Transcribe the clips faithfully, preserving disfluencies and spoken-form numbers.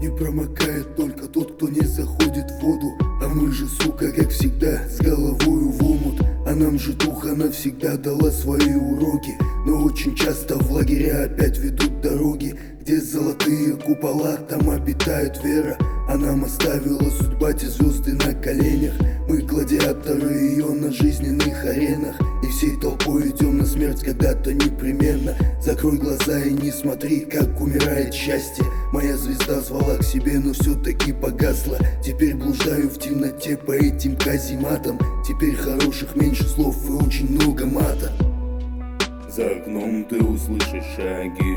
Не промокает только тот, кто не заходит в воду. А мы же, сука, как всегда, с головою в омут. А нам же духа навсегда дала свои уроки. Но очень часто в лагеря опять ведут дороги, где золотые купола, там обитает вера. А нам оставила судьба те звезды на коленях. Мы гладиаторы ее на жизненных аренах. И всей толпой идем на смерть когда-то непременно. Закрой глаза и не смотри, как умирает счастье. Моя звезда звала к себе, но все-таки погасла. Теперь блуждаю в темноте по этим казематам. Теперь хороших меньше слов и очень много мата. За окном ты услышишь шаги.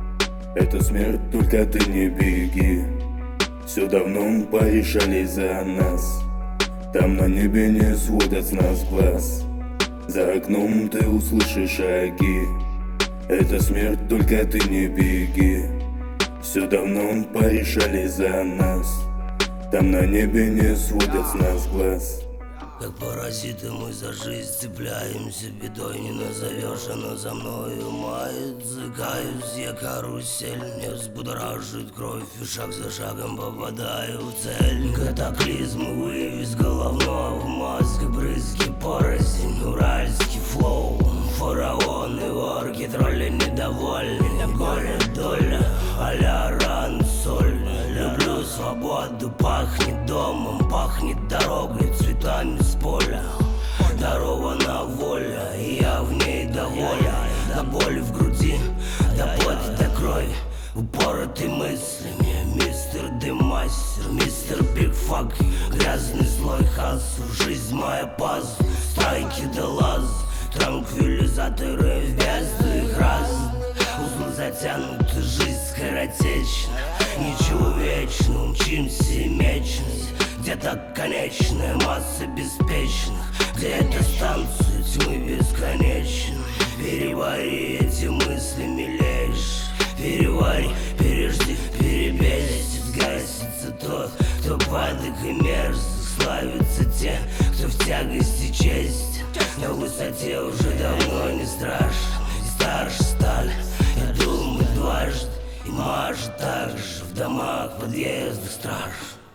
Это смерть, только ты не беги. Все давно порешали за нас. Там на небе не сводят с нас глаз. За окном ты услышишь шаги. Это смерть, только ты не беги. Все давно порешали за нас. Там на небе не сводят с нас глаз. Как паразиты мы за жизнь цепляемся, бедой не назовешь, она за мною мает. Зыкаюсь я карусель, не взбудоражит кровь, и шаг за шагом попадаю в цель. Катаклизм вывез головного в мозг, брызги порознь, уральский флоу. Фараоны, орки, тролли недовольны, горе доля, а-ля ран соль. Люблю свободу, пахнет домом, пахнет дорогой, цветами с поля. Дарована воля, и я в ней доволен. До боли в груди, до пота, до крови, упороты мыслями. Мистер Демастер, мистер Бигфак, грязный злой хасл. Жизнь моя пазл, страйки да лаз, транквилизаторы в бездну их раз. Узлы затянуты, жизнь скоротечна, ничего вечного, мчимся вечность. Где-то конечная масса беспечных, где-то станция тьмы бесконечна. Перевари эти мысли, милейший, перевари, пережди, перебесит. Гасится тот, кто падок и мерзок, славятся те, кто в тягости честь. На высоте уже давно не страшно, и старше стали, я думаю дважды. И может так же в домах, подъездах страж.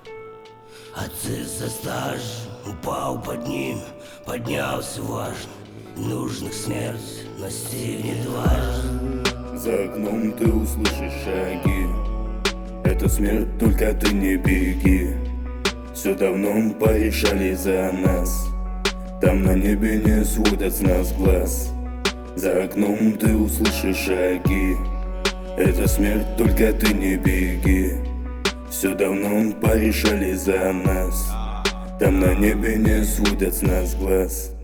Отцы со стажем, упал под ним, поднялся важно. Нужных смерть настигнет дважды. За окном ты услышишь шаги. Это смерть, только ты не беги. Все давно порешали за нас. Там на небе не сводят с нас глаз. За окном ты услышишь шаги. Это смерть, только ты не беги. Все давно порешали за нас. Там на небе не сводят с нас глаз.